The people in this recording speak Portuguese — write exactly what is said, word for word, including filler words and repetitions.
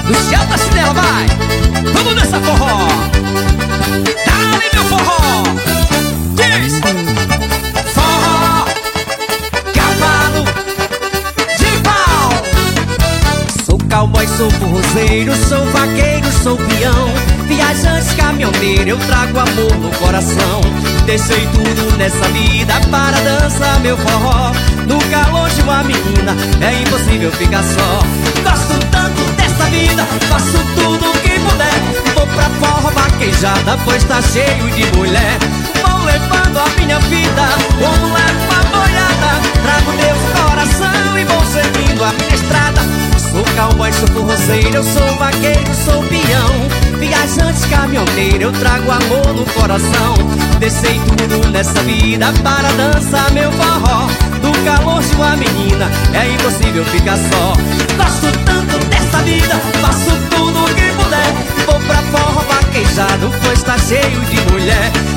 Luciano da Cinela, vai! Vamos nessa forró! Dá-lhe meu forró! Diz! Forró! Cavalo de pau! Sou cowboy, sou forrozeiro, sou vaqueiro, sou peão, viajante, caminhoneiro, eu trago amor no coração. Deixei tudo nessa vida para dançar meu forró. No calor de uma menina é impossível ficar só. Gosto tanto dessa vida, faço tudo o que puder. Vou pra forró vaquejada, pois tá cheio de mulher. Vou levando a minha vida como levo uma boiada. Trago Deus no coração e vou seguindo a minha estrada. Sou cowboy, sou forrozeiro, eu sou vaqueiro, sou peão, viajante, caminhoneiro, eu trago amor no coração. Deixei tudo nessa vida para dançar meu forró. No calor de uma menina é impossível ficar só. Gosto tanto dessa vida, faço tudo o que puder. Vou pra forró vaquejado, pois tá cheio de mulher.